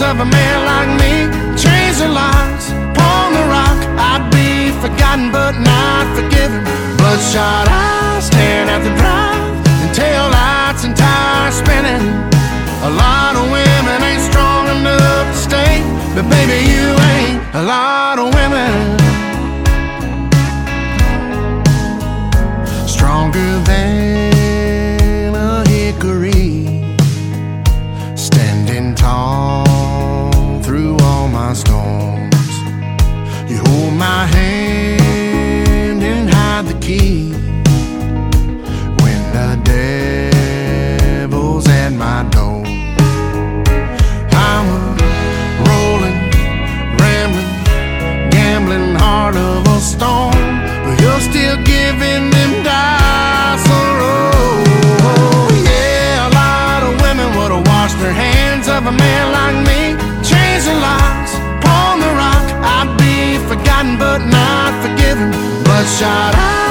of a man like me. Change the locks upon the rock. I'd be forgotten but not forgiven. Bloodshot eyes staring at the drive, and tail lights and tires spinning. A lot of women ain't strong enough to stay, but baby you ain't. A lot of women stronger than a hickory, standing tall through all my storms. You hold my hand and hide the key when the devil's at my door. I'm a rolling, rambling, gambling heart of a storm, but you're still giving them dice a roll. Yeah, a lot of women would've washed their hands of a man like me. Change the locks upon the rock. I'd be forgotten but not forgiven. Bloodshot eyes